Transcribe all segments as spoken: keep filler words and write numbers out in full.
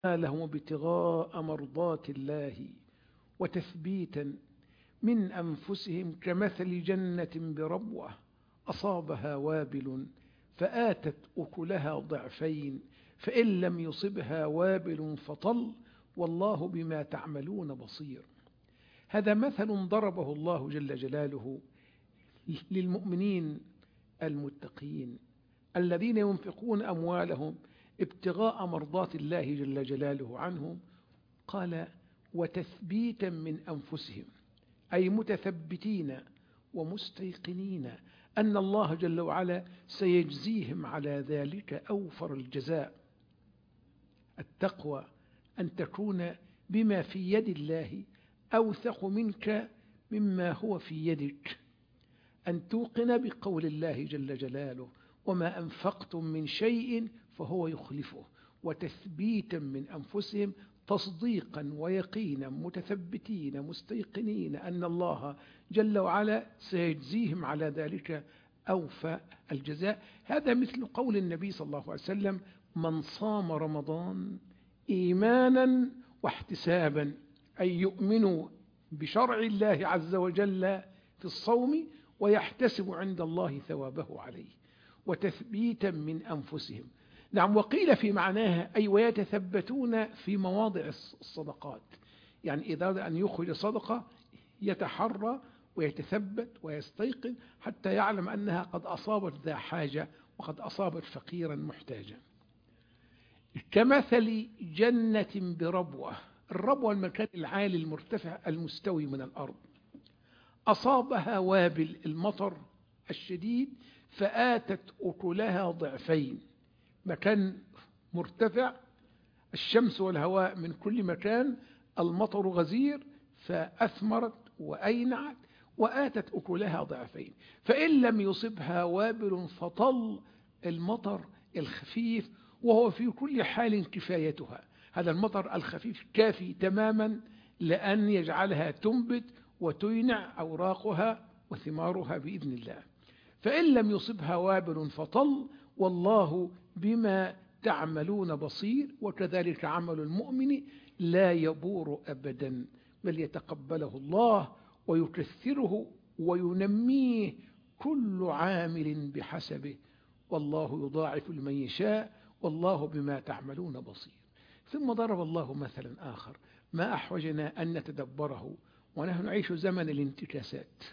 لهم ابتغاء مرضات الله وتثبيتا من أنفسهم كمثل جنة بربوة أصابها وابل فآتت أكلها ضعفين فإن لم يصبها وابل فطل والله بما تعملون بصير. هذا مثل ضربه الله جل جلاله للمؤمنين المتقين الذين ينفقون أموالهم ابتغاء مرضات الله جل جلاله عنهم. قال وتثبيتا من أنفسهم، أي متثبتين ومستيقنين أن الله جل وعلا سيجزيهم على ذلك أوفر الجزاء. التقوى أن تكون بما في يد الله أوثق منك مما هو في يدك، أن توقن بقول الله جل جلاله وما أنفقتم من شيء فهو يخلفه، وتثبيتا من أنفسهم تصديقا ويقينا متثبتين مستيقنين أن الله جل وعلا سيجزيهم على ذلك أوفى الجزاء. هذا مثل قول النبي صلى الله عليه وسلم من صام رمضان إيمانا واحتسابا، أي يؤمن بشرع الله عز وجل في الصوم ويحتسب عند الله ثوابه عليه، وتثبيتا من أنفسهم. نعم، وقيل في معناها أي ويتثبتون في مواضع الصدقات، يعني إذا أراد أن يخرج صدقة يتحرى ويتثبت ويستيقن حتى يعلم أنها قد أصابت ذا حاجة وقد أصابت فقيرا محتاجا. كمثل جنة بربوة، الربوة المكان العالي المرتفع المستوي من الأرض، أصابها وابل المطر الشديد فآتت أكلها ضعفين، مكان مرتفع الشمس والهواء من كل مكان، المطر غزير فأثمرت وأينعت وآتت أكلها ضعفين، فإن لم يصبها وابل فطل المطر الخفيف وهو في كل حال كفايتها. هذا المطر الخفيف كافي تماما لأن يجعلها تنبت وتينع أوراقها وثمارها بإذن الله. فإن لم يصبها وابل فطل والله بما تعملون بصير. وكذلك عمل المؤمن لا يبور أبدا، بل يتقبله الله ويكثره وينميه كل عامل بحسبه، والله يضاعف لمن يشاء والله بما تعملون بصير. ثم ضرب الله مثلا آخر ما أحوجنا أن نتدبره ونحن نعيش زمن الانتكاسات.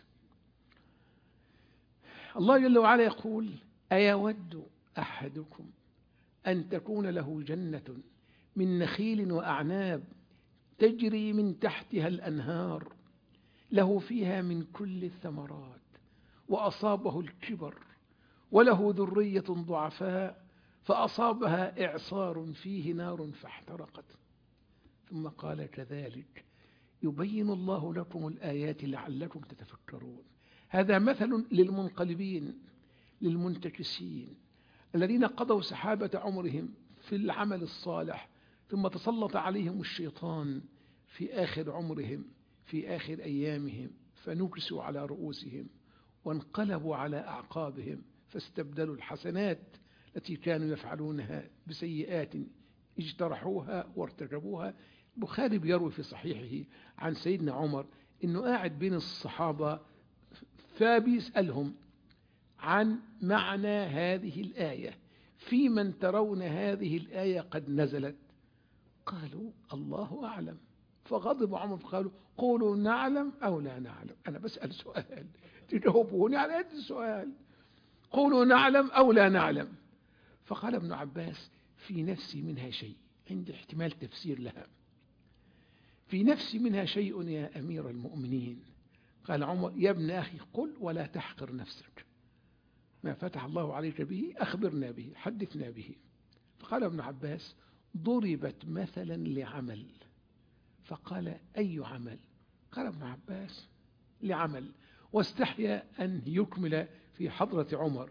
الله جل وعلا يقول أيود أحدكم أن تكون له جنة من نخيل وأعناب تجري من تحتها الأنهار له فيها من كل الثمرات وأصابه الكبر وله ذرية ضعفاء فأصابها إعصار فيه نار فاحترقت، ثم قال كذلك يبين الله لكم الآيات لعلكم تتفكرون. هذا مثل للمنقلبين للمنتكسين الذين قضوا سحابة عمرهم في العمل الصالح ثم تسلط عليهم الشيطان في آخر عمرهم في آخر أيامهم فنكسوا على رؤوسهم وانقلبوا على أعقابهم فاستبدلوا الحسنات التي كانوا يفعلونها بسيئات اجترحوها وارتكبوها. البخاري بيروي في صحيحه عن سيدنا عمر إنه قاعد بين الصحابة فبيسألهم عن معنى هذه الآية، في من ترون هذه الآية قد نزلت؟ قالوا الله أعلم. فغضب عمر قالوا قولوا نعلم أو لا نعلم، أنا بسأل سؤال تجاوبوني على هذا السؤال، قولوا نعلم أو لا نعلم. فقال ابن عباس في نفسي منها شيء، عندي احتمال تفسير لها، في نفسي منها شيء يا أمير المؤمنين. قال عمر يا ابن أخي قل ولا تحقر نفسك، ما فتح الله عليك به أخبرنا به حدثنا به. فقال ابن عباس ضربت مثلا لعمل. فقال أي عمل؟ قال ابن عباس لعمل، واستحيا أن يكمل في حضرة عمر.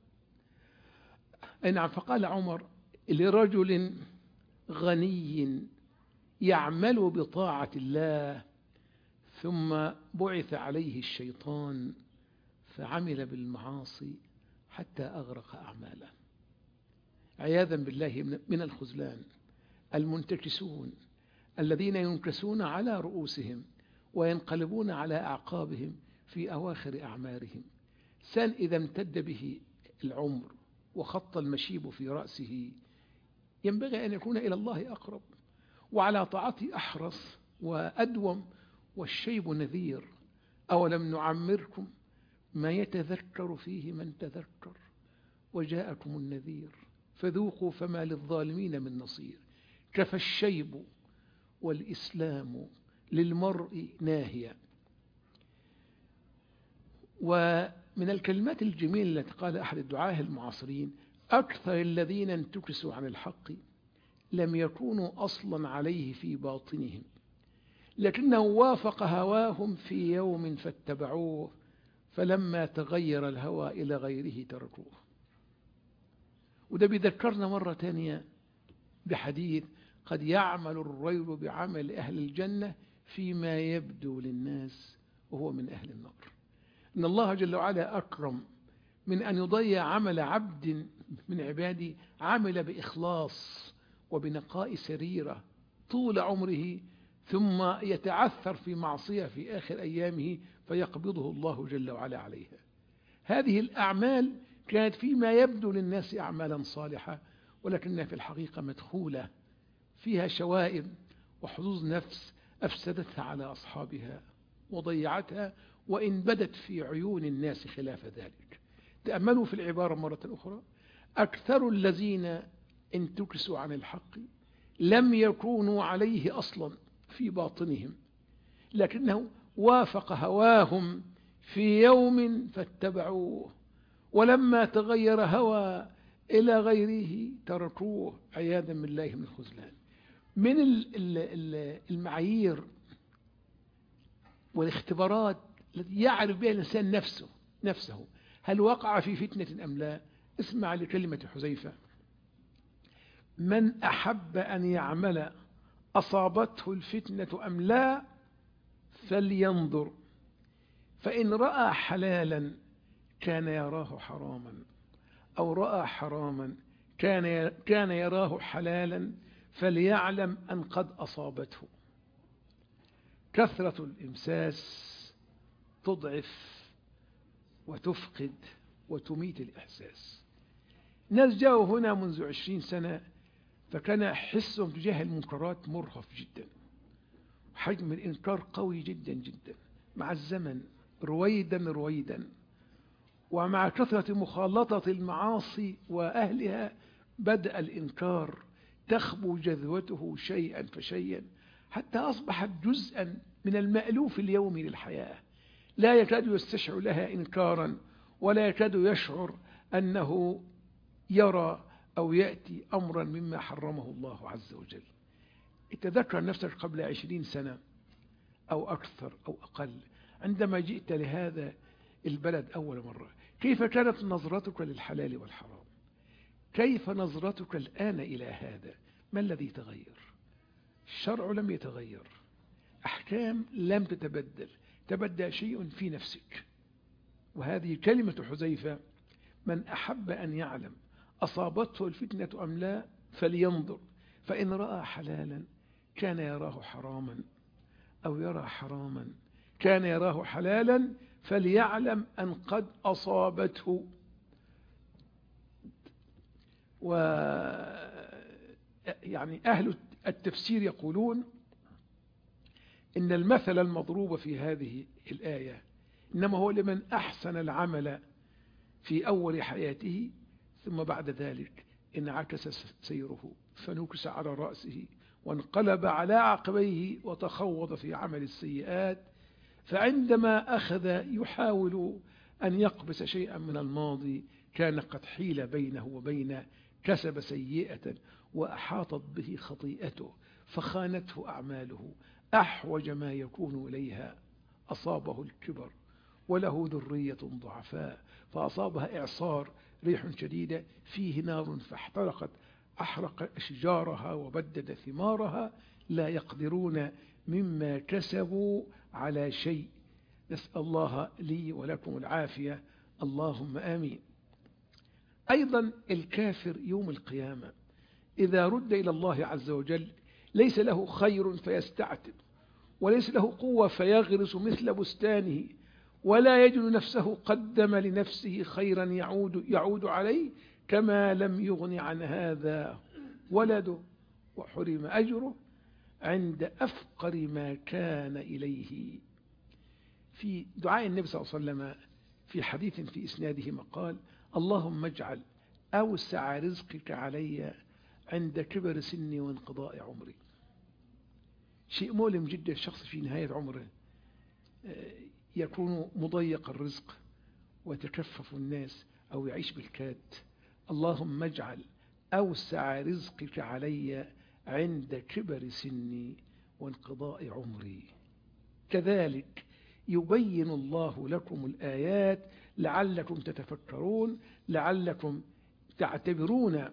أي نعم. فقال عمر لرجل غني يعمل بطاعة الله ثم بعث عليه الشيطان فعمل بالمعاصي حتى أغرق أعماله عياذا بالله من الخذلان. المنتكسون الذين ينكسون على رؤوسهم وينقلبون على أعقابهم في أواخر أعمارهم. سن إذا امتد به العمر وخط المشيب في رأسه ينبغي أن يكون إلى الله أقرب وعلى طاعته أحرص وأدوم، والشيب نذير. أولم نعمركم ما يتذكر فيه من تذكر وجاءكم النذير فذوقوا فما للظالمين من نصير. كفى الشيب والإسلام للمرء ناهيا. ومن الكلمات الجميلة التي قال أحد الدعاة المعاصرين: أكثر الذين انتكسوا عن الحق لم يكونوا أصلا عليه في باطنهم، لكنه وافق هواهم في يوم فاتبعوه، فلما تغير الهوى إلى غيره تركوه. وده بيذكرنا مرة تانية بحديث: قد يعمل الرجل بعمل أهل الجنة فيما يبدو للناس وهو من أهل النار. إن الله جل وعلا أكرم من أن يضيع عمل عبد من عباده عمل بإخلاص وبنقاء سريرة طول عمره، ثم يتعثر في معصية في آخر أيامه فيقبضه الله جل وعلا عليها. هذه الأعمال كانت فيما يبدو للناس أعمالا صالحة، ولكنها في الحقيقة مدخولة فيها شوائب وحظوظ نفس أفسدتها على أصحابها وضيعتها، وإن بدت في عيون الناس خلاف ذلك. تأملوا في العبارة مرة أخرى: أكثر الذين انتكسوا عن الحق لم يكونوا عليه أصلا في باطنهم، لكنه وافق هواهم في يوم فاتبعوه، ولما تغير هوى إلى غيره تركوه، عياذا بالله من الخذلان. من المعايير والاختبارات التي يعرف بها الإنسان نفسه نفسه هل وقع في فتنة أم لا، اسمع لكلمة حذيفة: من أحب أن يعمل أصابته الفتنة أم لا فلينظر، فإن رأى حلالا كان يراه حراما، أو رأى حراما كان كان يراه حلالا، فليعلم أن قد أصابته. كثرة الإمساس تضعف وتفقد وتميت الإحساس. ناس جاءوا هنا منذ عشرين سنة فكان حسهم تجاه المنكرات مرهف جدا، حجم الإنكار قوي جدا جدا. مع الزمن رويدا رويدا ومع كثرة مخالطة المعاصي وأهلها بدأ الإنكار تخبو جذوته شيئا فشيئا، حتى أصبحت جزءا من المألوف اليومي للحياة، لا يكاد يستشعر لها إنكارا ولا يكاد يشعر أنه يرى أو يأتي أمرا مما حرمه الله عز وجل. اتذكر نفسك قبل عشرين سنة أو أكثر أو أقل عندما جئت لهذا البلد أول مرة، كيف كانت نظرتك للحلال والحرام؟ كيف نظرتك الآن إلى هذا؟ ما الذي تغير؟ الشرع لم يتغير، أحكام لم تتبدل، تبدل شيء في نفسك. وهذه كلمة حذيفة: من أحب أن يعلم أصابته الفتنة أم لا فلينظر، فإن رأى حلالا كان يراه حراما، أو يرى حراما كان يراه حلالا، فليعلم أن قد أصابته. و يعني أهل التفسير يقولون إن المثل المضروب في هذه الآية إنما هو لمن أحسن العمل في أول حياته ثم بعد ذلك انعكس سيره فنكس على رأسه وانقلب على عقبيه وتخوض في عمل السيئات، فعندما أخذ يحاول أن يقبس شيئا من الماضي كان قد حيل بينه وبين كسب سيئة وأحاطت به خطيئته فخانته أعماله. أحوج ما يكون إليها أصابه الكبر وله ذرية ضعفاء فأصابها إعصار ريح شديدة فيه نار فاحترقت أحرق أشجارها وبدد ثمارها لا يقدرون مما كسبوا على شيء. نسأل الله لي ولكم العافية، اللهم آمين. أيضا الكافر يوم القيامة إذا رد إلى الله عز وجل ليس له خير فيستعتب، وليس له قوة فيغرس مثل بستانه، ولا يجد نفسه قدم لنفسه خيرا يعود, يعود عليه، كما لم يغن عن هذا ولده وحرم أجره عند أفقر ما كان إليه. في دعاء النبي صلى الله عليه وسلم في حديث في إسناده مقال: اللهم اجعل أوسع رزقك علي عند كبر سني وانقضاء عمري. شيء مؤلم جدا، الشخص في نهاية عمره يكون مضيق الرزق وتكفف الناس أو يعيش بالكاد. اللهم اجعل أوسع رزقك علي عند كبر سني وانقضاء عمري. كذلك يبين الله لكم الآيات لعلكم تتفكرون، لعلكم تعتبرون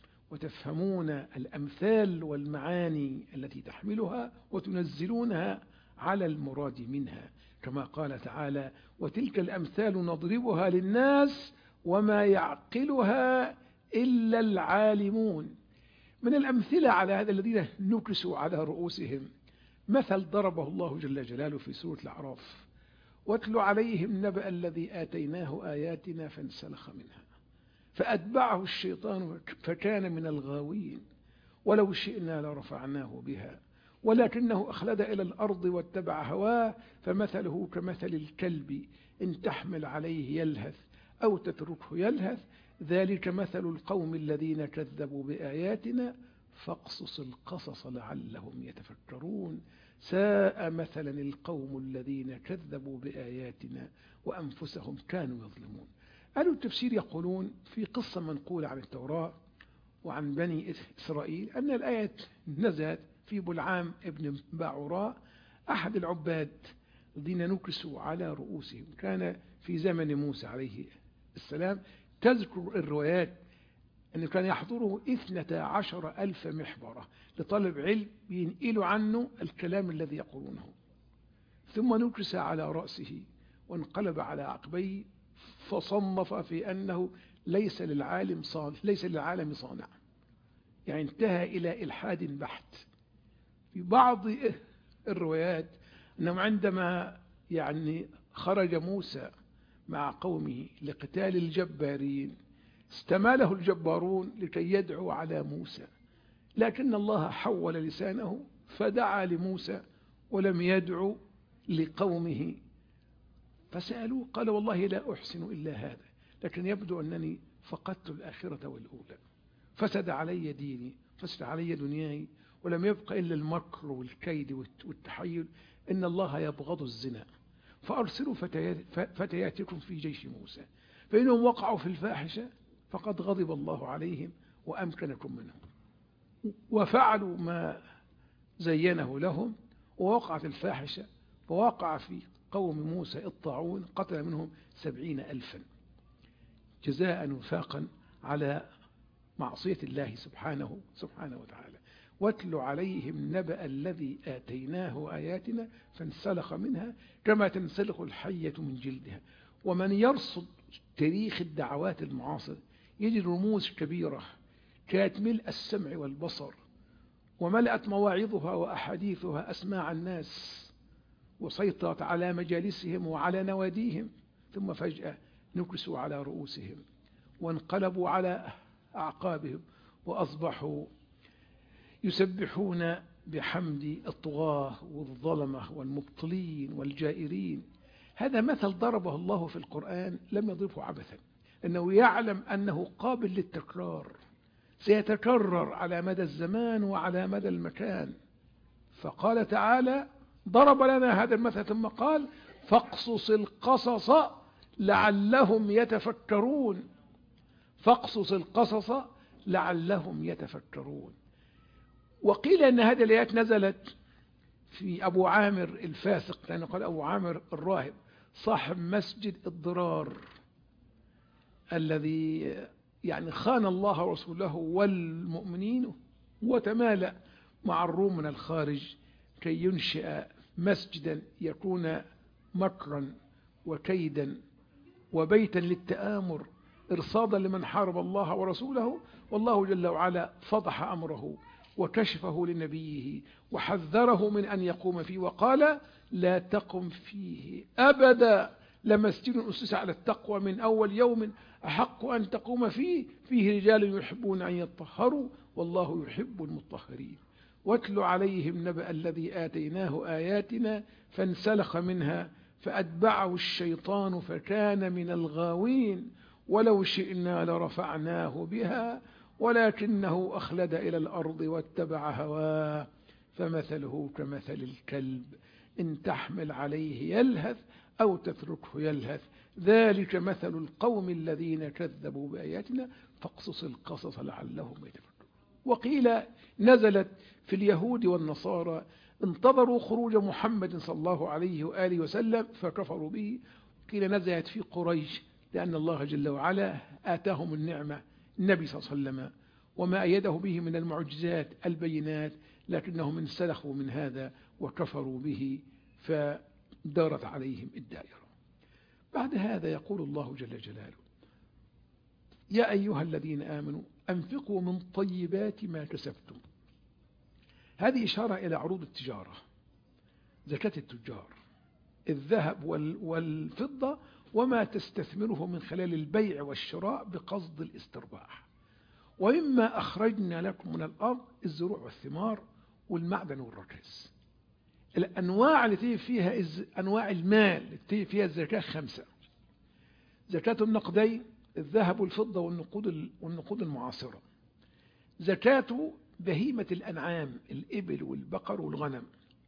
وتفهمون الأمثال والمعاني التي تحملها وتنزلونها على المراد منها، كما قال تعالى: وتلك الأمثال نضربها للناس وما يعقلها إلا العالمون. من الأمثلة على هذا الذين نكسوا على رؤوسهم مثل ضربه الله جل جلاله في سورة الأعراف: واتل عليهم نبأ الذي آتيناه آياتنا فانسلخ منها فأتبعه الشيطان فكان من الغاوين ولو شئنا لرفعناه بها ولكنه أخلد إلى الأرض واتبع هواه فمثله كمثل الكلب إن تحمل عليه يلهث أو تتركه يلهث ذلك مثل القوم الذين كذبوا بآياتنا فاقصص القصص لعلهم يتفكرون ساء مثلا القوم الذين كذبوا بآياتنا وأنفسهم كانوا يظلمون. أهل التفسير يقولون في قصة منقولة عن التوراة وعن بني إسرائيل أن الآية نزلت في بلعام ابن باعوراء أحد العباد الذين نكسوا على رؤوسهم، كان في زمن موسى عليه السلام. تذكر الروايات أنه كان يحضره اثنتا عشر ألف محبرة لطلب علم ينقلوا عنه الكلام الذي يقولونه، ثم نكس على رأسه وانقلب على عقبيه فصنف في أنه ليس للعالم صانع، ليس للعالم صانع، يعني انتهى إلى إلحاد بحت. في بعض الروايات أنهم عندما يعني خرج موسى مع قومه لقتال الجبارين استماله الجبارون لكي يدعو على موسى، لكن الله حول لسانه فدعا لموسى ولم يدعو لقومه، فسألوه قال: والله لا أحسن إلا هذا، لكن يبدو أنني فقدت الآخرة والأولى، فسد علي ديني، فسد علي دنياي، ولم يبق إلا المكر والكيد والتحيل. إن الله يبغض الزنا فأرسلوا فتياتكم في جيش موسى فإنهم وقعوا في الفاحشة فقد غضب الله عليهم وأمكنكم منهم، وفعلوا ما زينه لهم ووقعت الفاحشة، فوقع في قوم موسى الطاعون قتل منهم سبعين ألفا جزاء وفاقا على معصية الله سبحانه سبحانه وتعالى. واتل عليهم نبأ الذي آتيناه آياتنا فانسلخ منها كما تنسلخ الحية من جلدها. ومن يرصد تاريخ الدعوات المعاصر يجد رموز كبيرة كانت ملء السمع والبصر، وملأت مواعظها وأحاديثها أسماع الناس وسيطرت على مجالسهم وعلى نواديهم، ثم فجأة نكسوا على رؤوسهم وانقلبوا على أعقابهم وأصبحوا يسبحون بحمد الطغاة والظلمة والمبطلين والجائرين. هذا مثل ضربه الله في القرآن لم يضربه عبثا، أنه يعلم أنه قابل للتكرار، سيتكرر على مدى الزمان وعلى مدى المكان. فقال تعالى ضرب لنا هذا المثل ثم قال: فاقصص القصص لعلهم يتفكرون. فاقصص القصص لعلهم يتفكرون. وقيل أن هذه الآيات نزلت في أبو عامر الفاسق، لأنه قال أبو عامر الراهب صاحب مسجد الضرار الذي يعني خان الله ورسوله والمؤمنين وتمالأ مع الروم من الخارج كي ينشئ مسجدا يكون مكرا وكيدا وبيتا للتآمر إرصادا لمن حارب الله ورسوله، والله جل وعلا فضح أمره وكشفه لنبيه وحذره من أن يقوم فيه وقال لا تقم فيه أبدا، لمسجد أسس على التقوى من أول يوم أحق أن تقوم فيه، فيه رجال يحبون أن يطهروا والله يحب المطهرين. واتل عليهم نبأ الذي آتيناه آياتنا فانسلخ منها فأتبعه الشيطان فكان من الغاوين، ولو شئنا لرفعناه بها ولكنه أخلد إلى الأرض واتبع هواه فمثله كمثل الكلب إن تحمل عليه يلهث أو تتركه يلهث، ذلك مثل القوم الذين كذبوا بآياتنا فاقصص القصص لعلهم يتفكرون. وقيل نزلت في اليهود والنصارى انتظروا خروج محمد صلى الله عليه وآله وسلم فكفروا به. قيل نزلت في قريش لأن الله جل وعلا آتاهم النعمة النبي صلى الله عليه وسلم وما أيده به من المعجزات البينات، لكنهم انسلخوا من هذا وكفروا به فدارت عليهم الدائرة. بعد هذا يقول الله جل جلاله يا أيها الذين آمنوا أنفقوا من طيبات ما كسبتم. هذه إشارة إلى عروض التجارة، زكاة التجار، الذهب والفضة وما تستثمره من خلال البيع والشراء بقصد الاسترباح. ومما أخرجنا لكم من الأرض الزروع والثمار والمعدن والركز. الأنواع اللي تيجي فيها أنواع المال اللي تيجي فيها الزكاة خمسة: زكاة النقدين الذهب والفضة والنقود والنقود المعاصرة، زكاة بهيمة الأنعام الإبل والبقر والغنم،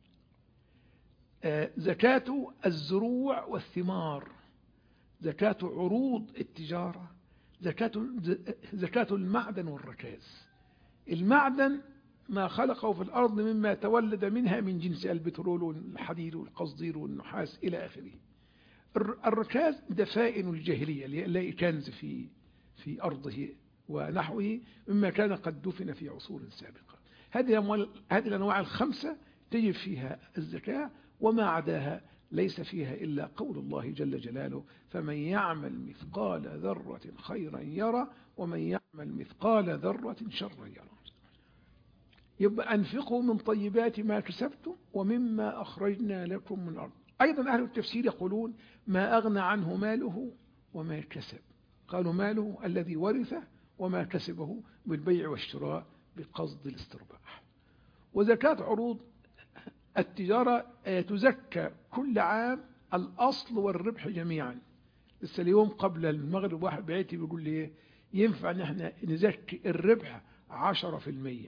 زكاة الزروع والثمار، زكاة عروض التجارة، زكاة زكاة المعدن والركاز. المعدن ما خلقه في الأرض مما تولد منها من جنس البترول والحديد والقصدير والنحاس إلى آخره. الركاز دفائن الجاهلية اللي كنز في في أرضه ونحوه مما كان قد دفن في عصور سابقة. هذه هذه الأنواع الخمسة تجب فيها الزكاة، وما عداها ليس فيها إلا قول الله جل جلاله فمن يعمل مثقال ذرة خيرا يرى ومن يعمل مثقال ذرة شرا يرى. يبقى أنفقوا من طيبات ما كسبتم ومما أخرجنا لكم من الأرض. أيضا أهل التفسير يقولون ما أغنى عنه ماله وما كسب، قالوا ماله الذي ورثه وما كسبه بالبيع والشراء بقصد الاسترباح. وزكاة عروض التجارة تزكى كل عام الأصل والربح جميعا. لسه اليوم قبل المغرب واحد بعيتي بيقول لي ينفع ان احنا نزكي الربح عشرة في المية،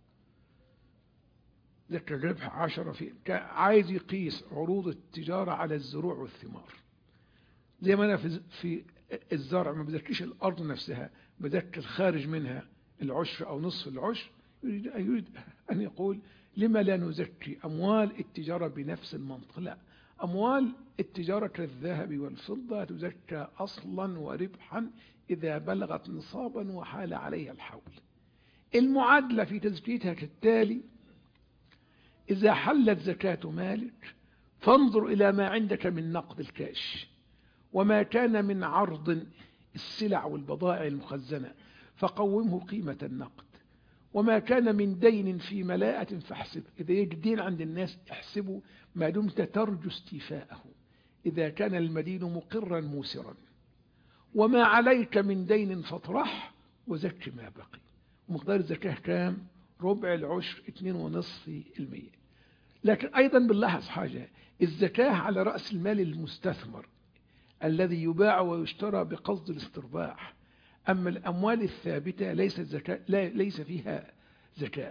زكى الربح عشرة في عايز يقيس عروض التجارة على الزروع والثمار. زي ما أنا في, في الزرع ما بزكيش الأرض نفسها، بزكي الخارج منها العشر أو نصف العشر. يريد, يريد أن يقول لما لا نزكي أموال التجارة بنفس المنطق؟ لا، أموال التجارة كالذهب والفضة تزكى أصلا وربحا إذا بلغت نصابا وحال عليها الحول. المعادلة في تزكيتها كالتالي: إذا حلت زكاة مالك فانظر إلى ما عندك من نقد الكاش وما كان من عرض السلع والبضائع المخزنة فقومه قيمة النقد، وما كان من دين في ملاءة فاحسب. إذا يجد دين عند الناس احسبه ما دمت ترجو استيفاءه، إذا كان المدين مقرا موسرا. وما عليك من دين فاطرح وزك ما بقي. ومقدار الزكاة كام؟ ربع العشر، اتنين ونصف المية. لكن أيضا بنلاحظ حاجة: الزكاة على رأس المال المستثمر الذي يباع ويشترى بقصد الاسترباح. أما الأموال الثابتة ليس زكاة، لا ليس فيها زكاة.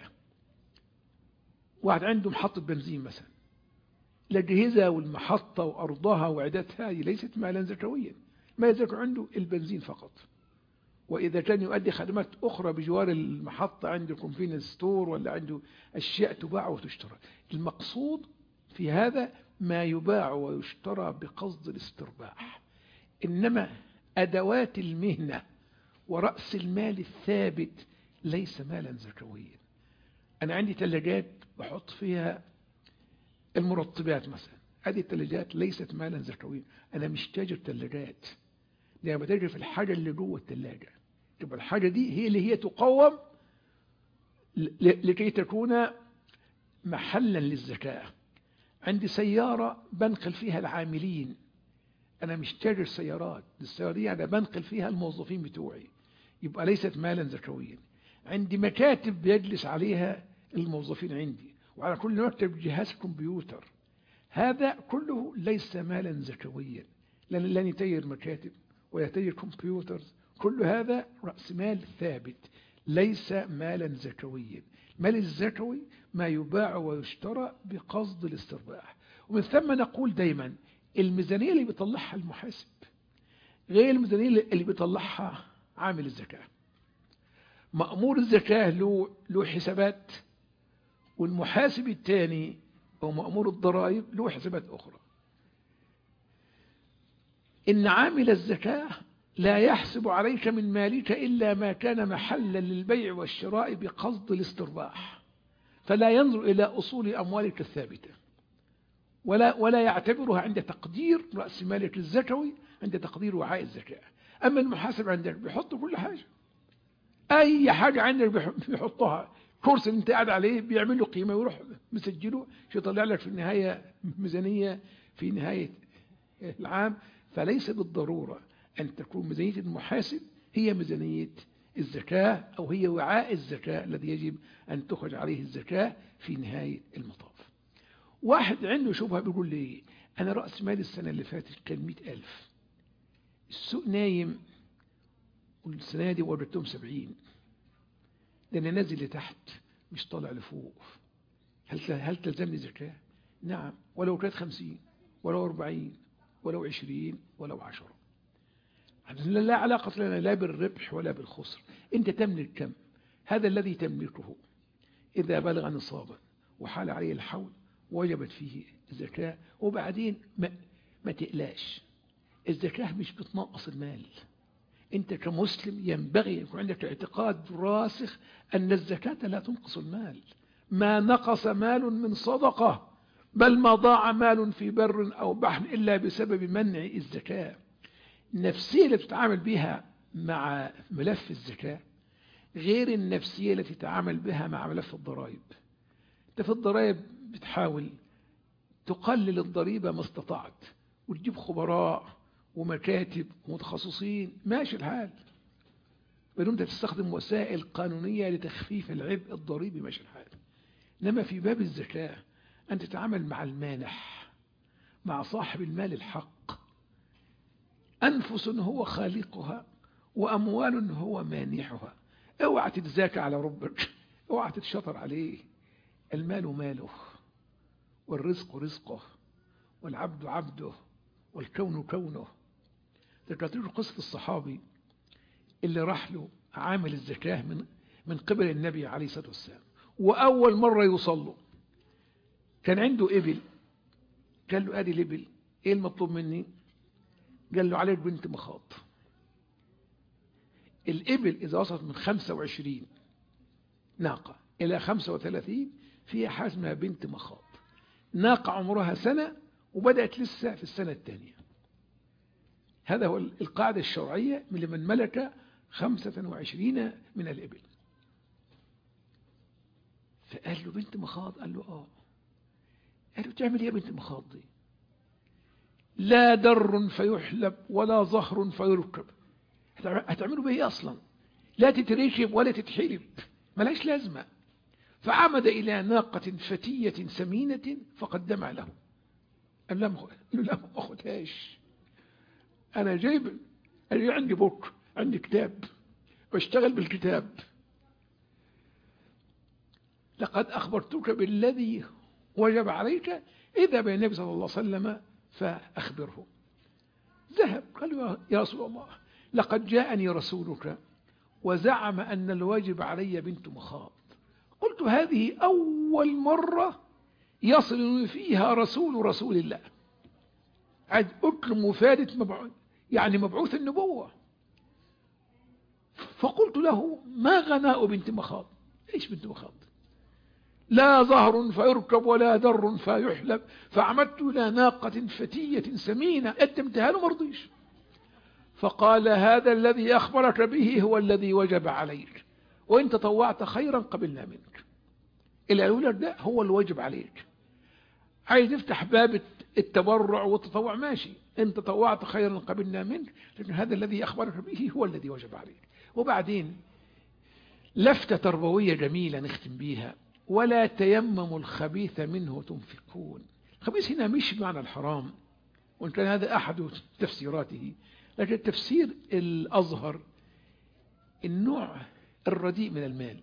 واحد عنده محطة بنزين مثلا، الأجهزة والمحطة وأرضها وعدتها هذه ليست مالا زكويا، ما يزكى عنده البنزين فقط. وإذا كان يؤدي خدمات أخرى بجوار المحطة، عندكم فينا ستور ولا عنده أشياء تباع وتشترى. المقصود في هذا ما يباع ويشترى بقصد الاسترباح. إنما أدوات المهنة ورأس المال الثابت ليس مالا زكويا. أنا عندي ثلاجات بحط فيها المرطبات مثلا، هذه الثلاجات ليست مالا زكويا. أنا مش تاجر ثلاجات، زي ما تجري في الحاجة اللي جوه الثلاجة، تبقى الحاجة دي هي اللي هي تقوم لكي تكون محلا للزكاة. عندي سيارة بنقل فيها العاملين، أنا مش تاجر سيارات، السيارة دي أنا بنقل فيها الموظفين بتوعي، يبقى ليست مالا زكويا. عندي مكاتب بيجلس عليها الموظفين عندي، وعلى كل مكتب جهاز كمبيوتر، هذا كله ليس مالا زكويا، لأن لن يتاجر مكاتب ولا يتاجر كمبيوتر، كل هذا رأس مال ثابت ليس مالا زكويا. المال الزكوي ما يباع ويشترى بقصد الاسترباح. ومن ثم نقول دايما الميزانية اللي بيطلعها المحاسب غير الميزانية اللي بيطلعها عامل الزكاة. مأمور الزكاة له له حسابات، والمحاسب الثاني أو مأمور الضرائب له حسابات أخرى. إن عامل الزكاة لا يحسب عليك من مالك إلا ما كان محلا للبيع والشراء بقصد الاسترباح، فلا ينظر إلى أصول أموالك الثابتة ولا ولا يعتبرها عند تقدير رأس مالك الزكوي، عند تقدير وعاء الزكاة. أما المحاسب عندك بيحط كل حاجة، أي حاجة عندك بيحطها، كورس اللي أنت قاعد عليه بيعمل له قيمة ويروح مسجله يطلع لك في النهاية ميزانية في نهاية العام. فليس بالضرورة أن تكون ميزانية المحاسب هي ميزانية الزكاة أو هي وعاء الزكاة الذي يجب أن تخرج عليه الزكاة في نهاية المطاف. واحد عنده شبهة بيقول لي أنا رأس مالي السنة اللي فاتت كان مئة ألف، السوق نايم والسنة دي وردتهم سبعين، ده أنا نازل لتحت مش طالع لفوق، هل هل تلزمني زكاة؟ نعم، ولو كانت خمسين ولو أربعين ولو عشرين ولو عشرة. لا علاقة لنا لا بالربح ولا بالخسر، أنت تملك كم؟ هذا الذي تملكه إذا بلغ نصابا وحال عليه الحول وجبت فيه الزكاة. وبعدين ما, ما تقلاش، الزكاة مش بتنقص المال. أنت كمسلم ينبغي يكون عندك اعتقاد راسخ أن الزكاة لا تنقص المال. ما نقص مال من صدقة بل ما ضاع مال في بر أو بحر إلا بسبب منع الزكاة. النفسية اللي تتعامل بها مع ملف الزكاة غير النفسية التي تتعامل بها مع ملف الضرائب. أنت في الضرائب بتحاول تقلل الضريبة ما استطعت وتجيب خبراء ومكاتب ومتخصصين، ماشي الحال، بل أنت تستخدم وسائل قانونية لتخفيف العبء الضريبي، ماشي الحال. إنما في باب الزكاة أن تتعامل مع المانح، مع صاحب المال الحق، أنفس هو خالقها وأموال هو مانحها. اوعى تتزاكى على ربك، اوعى تتشطر عليه. المال ماله والرزق رزقه والعبد عبده والكون كونه. ذكرت قصة الصحابي اللي راح له عامل الزكاة من من قبل النبي عليه الصلاة والسلام، وأول مرة يوصل كان عنده إبل. قال له: أدي الإبل، إيه المطلوب مني؟ قال له: عليك بنت مخاض. الإبل إذا وصلت من خمسة وعشرين ناقة إلى خمسة وثلاثين فيها حاجة اسمها بنت مخاض. ناقة عمرها سنة وبدأت لسه في السنة الثانية. هذا هو القاعدة الشرعية من لمن ملك خمسة وعشرين من الإبل. فقال له: بنت مخاض؟ قال له: آه. قال له: تعمل إيه يا بنت مخاض دي؟ لا در فيحلب ولا ظهر فيركب. هتعملوا بيه أصلا؟ لا تتركب ولا تتحلب، ملاش لازمة. فعمد إلى ناقة فتية سمينة فقدمها له. قال له: لا ما أخذهاش، أنا جايب، أنا عندي بوك، عندي كتاب بشتغل بالكتاب. لقد أخبرتك بالذي وجب عليك، إذا بين النبي صلى الله عليه وسلم فأخبره. ذهب قال له: يا رسول الله، لقد جاءني رسولك وزعم أن الواجب علي بنت مخاض. قلت: هذه أول مرة يصل فيها رسول رسول الله، عاد أكل مفادة مبعوث، يعني مبعوث النبوة. فقلت له: ما غناء بنت مخاض؟ إيش بنت مخاض؟ لا ظهر فيركب ولا در فيحلب. فعمدت إلى ناقة فتية سمينة، قدمتها له مرضيش. فقال هذا الذي أخبرك به هو الذي وجب عليك، وإن تطوعت خيرا قبلنا منك. اللي قالوا لك ده هو اللي واجب عليك. عايز تفتح باب التبرع والتطوع ماشي، إن تطوعت خيرا قبلنا منك، لكن هذا الذي أخبرك به هو الذي وجب عليك. وبعدين لفتة تربوية جميلة نختم بيها: ولا تيمموا الخبيث منه تنفقون. الخبيث هنا مش بمعنى الحرام، وإن كان هذا أحد تفسيراته، لكن التفسير الأظهر النوع الرديء من المال.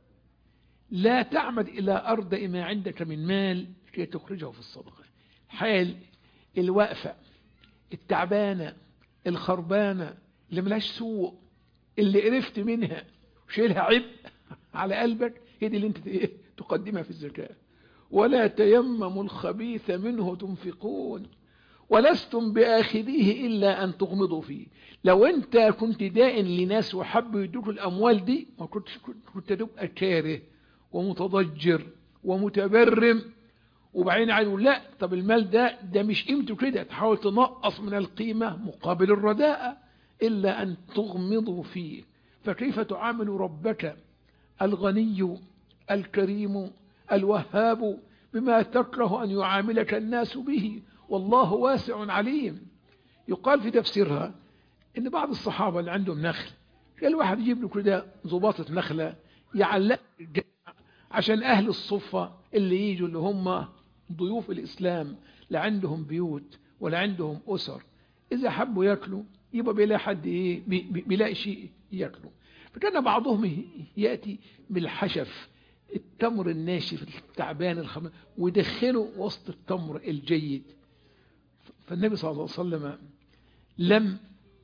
لا تعمد إلى أرض ما عندك من مال كي تخرجه في الصدقة. حال الواقفة التعبانة الخربانة اللي ملاش سوق، اللي قرفت منها وشيلها عبء على قلبك، هي دي اللي انت تقدمها في الزكاة. ولا تيمموا الخبيث منه تنفقون ولستم بآخذيه إلا أن تغمضوا فيه. لو أنت كنت دائن لناس وحبوا يدوك الأموال دي، ما كنت كنت تبقى كاره ومتضجر ومتبرم، وبعدين عايزوا لا، طب المال ده ده مش قيمته كده، تحاول تنقص من القيمة مقابل الرداءة، إلا أن تغمضوا فيه. فكيف تعامل ربك الغني الكريم الوهاب بما تكره أن يعاملك الناس به، والله واسع عليم. يقال في تفسيرها إن بعض الصحابة اللي عندهم نخل، قال واحد يجيب له كده زباطة نخلة يعلق عشان أهل الصفة اللي يجوا، اللي هم ضيوف الإسلام، لا عندهم بيوت ولا عندهم أسر، إذا حبوا يأكلوا يبقى بيلاقي حد إيه، بيلاقي شيء يأكلوا. فكان بعضهم يأتي بالحشف، التمر الناشف التعبان الخم، ويدخله وسط التمر الجيد. فالنبي صلى الله عليه وسلم لم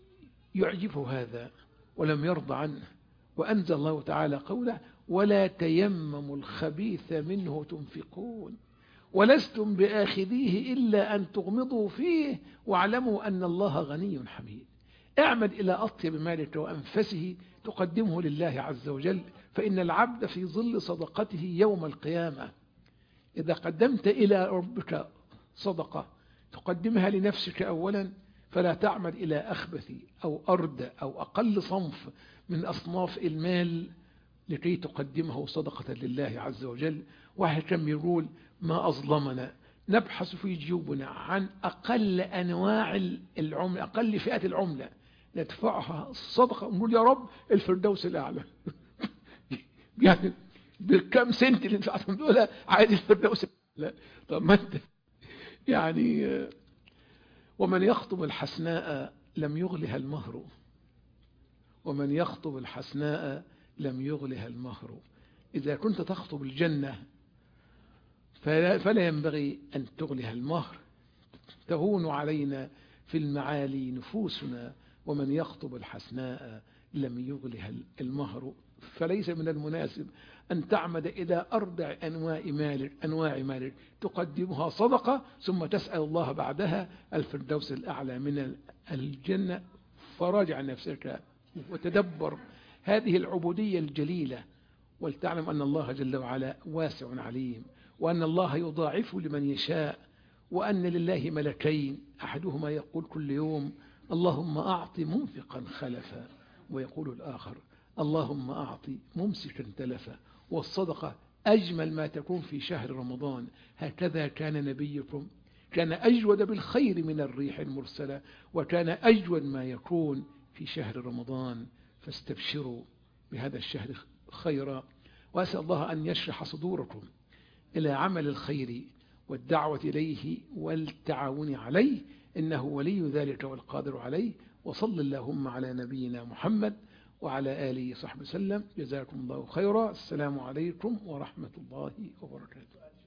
يعجبه هذا ولم يرضى عنه، وأنزل الله تعالى قوله: ولا تيمموا الخبيث منه تنفقون ولستم بآخذيه إلا أن تغمضوا فيه واعلموا أن الله غني حميد. اعمد إلى أطيب مالك وأنفسه تقدمه لله عز وجل، فإن العبد في ظل صدقته يوم القيامة. إذا قدمت إلى ربك صدقة تقدمها لنفسك أولا، فلا تعمد إلى أخبث أو أرد أو أقل صنف من أصناف المال لكي تقدمه صدقة لله عز وجل. واحد كم يقول: ما أظلمنا، نبحث في جيوبنا عن أقل أنواع العملة، أقل فئات العملة ندفعها الصدقة، ونقول يا رب الفردوس الأعلى. يعني بالكم سنت اللي دفعتهم دول عادي الفردوس الأعلى. طب ما انت يعني. ومن يخطب الحسناء لم يغلها المهر، ومن يخطب الحسناء لم يغلها المهر. إذا كنت تخطب الجنة فلا, فلا ينبغي أن تغلها المهر، تهون علينا في المعالي نفوسنا. ومن يخطب الحسناء لم يغلها المهر. فليس من المناسب أن تعمد إلى أربع أنواع مالك أنواع مالك تقدمها صدقة ثم تسأل الله بعدها الفردوس الأعلى من الجنة. فراجع نفسك وتدبر هذه العبودية الجليلة، ولتعلم أن الله جل وعلا واسع عليم، وأن الله يضاعف لمن يشاء، وأن لله ملكين أحدهما يقول كل يوم: اللهم أعط منفقا خلفا، ويقول الآخر: اللهم أعط ممسكا تلفا. والصدقة أجمل ما تكون في شهر رمضان. هكذا كان نبيكم، كان أجود بالخير من الريح المرسلة، وكان أجود ما يكون في شهر رمضان. فاستبشروا بهذا الشهر خيرا، وأسأل الله أن يشرح صدوركم إلى عمل الخير والدعوة إليه والتعاون عليه، إنه ولي ذلك والقادر عليه. وصل اللهم على نبينا محمد وعلى آله وصحبه وسلم. جزاكم الله خيرا. السلام عليكم ورحمة الله وبركاته.